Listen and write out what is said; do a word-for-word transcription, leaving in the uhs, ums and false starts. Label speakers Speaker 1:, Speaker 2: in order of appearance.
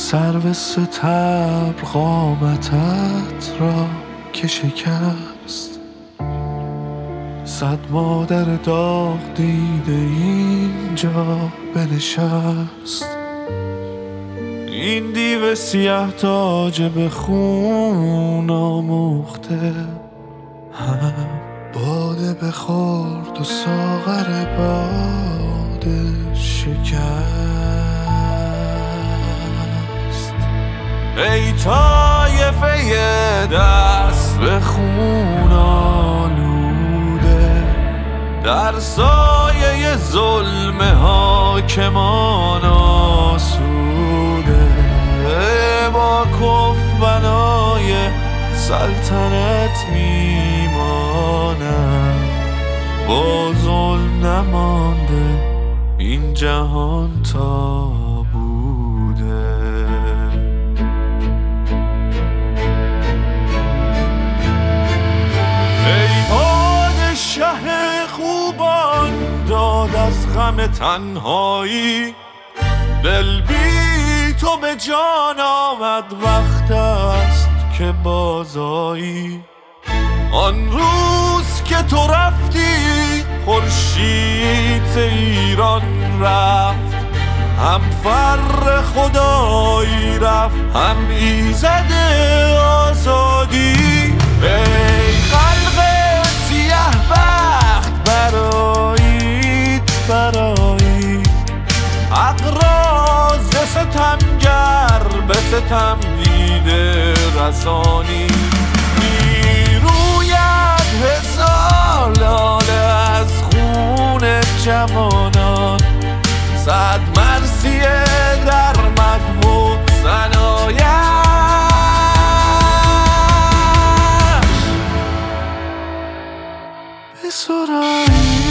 Speaker 1: سرو ستبر قامتت را که شکست، صد مادر داغ دیده اینجا بنشست. این دیو سیه تاج به خون آموخته، هم باده بخورد و ساغر باده شکست. ای طایفه دست به خون آلوده، در سایه ظلم حاکمان آسوده، با کف بنای سلطنت میمانم، با ظلم نمانده این جهان تا بوده. ای پادشه خوبان داد از غم تنهایی، دل بی تو به جان آمد، وقت است که بازایی. آن روز که تو رفتی خورشید ایران رفت، هم فر خدایی رفت، هم ایزد آزادی. ای خلق سیه بخت برآیید برآیید، حق را ز ستمگر به ستم دیده رسانید. میروید هزار لاله از خون جوانان، صد مرثیه در مدح و ثنایش. بسرایید